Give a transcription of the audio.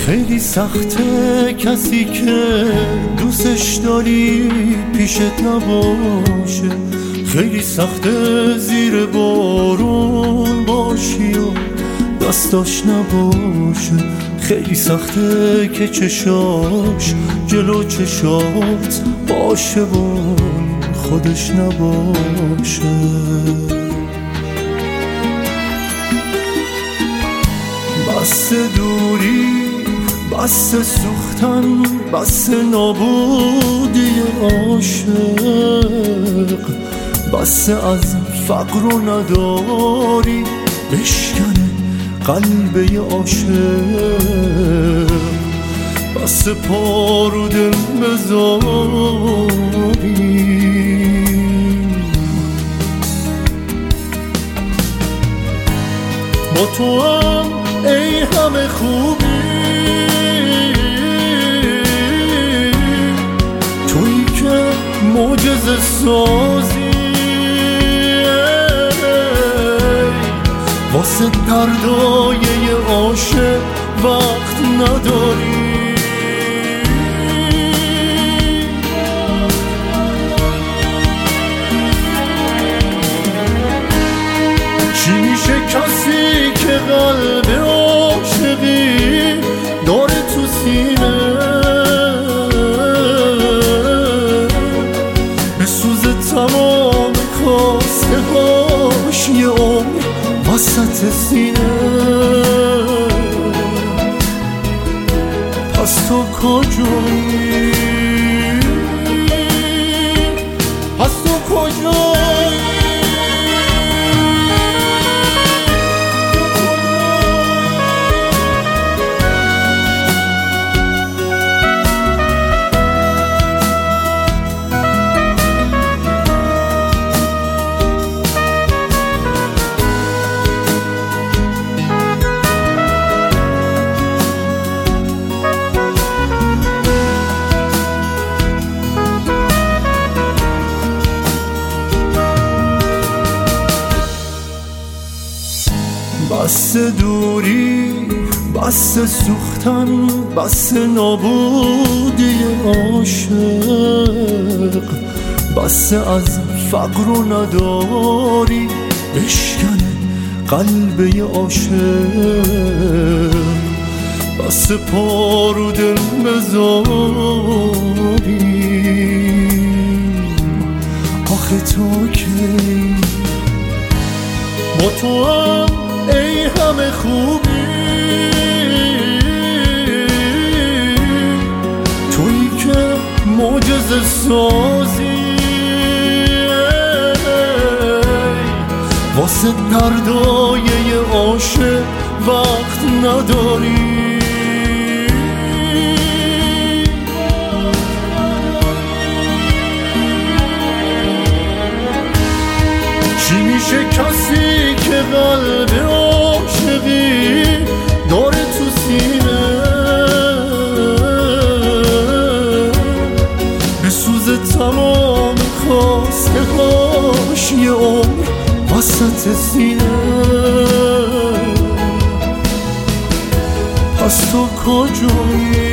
خیلی سخته کسی که دوستش داری پیشت نباشه، خیلی سخته زیر بارون باشی و دستاش نباشه، خیلی سخته که چشاش جلو چشات باشه و خودش نباشه. بس دوری، بس سوختن، بس نابودی عاشق، بس از فقر و نداری بشکنه قلب عاشق، بس پا رو دل بذاری. با تو هم ای همه خوبی، تویی که معجزه سازی، واسه دردای عاشق وقت نداری. چی میشه کسی که قلب عاشقی داره تو سینه، بسوزه تمام کاسته هاش یه عمر وسط سینه. پس تو کجایی؟ پس تو کجایی؟ بس دوری، بس سوختن، بس نابودی عاشق، بس از فقر و نداری بشکنه قلب عاشق، بس پا رو دل بذاری. آخه تو کی با تو هم ای همه خوبی، تویی که معجزه سازی، واسه دردای عاشق وقت نداری. چی میشه کسی که قلب عاشقی داره تو سینه، بسوزه تمام خواسته هاش یه عمر وسط سینه. پس تو کجایی؟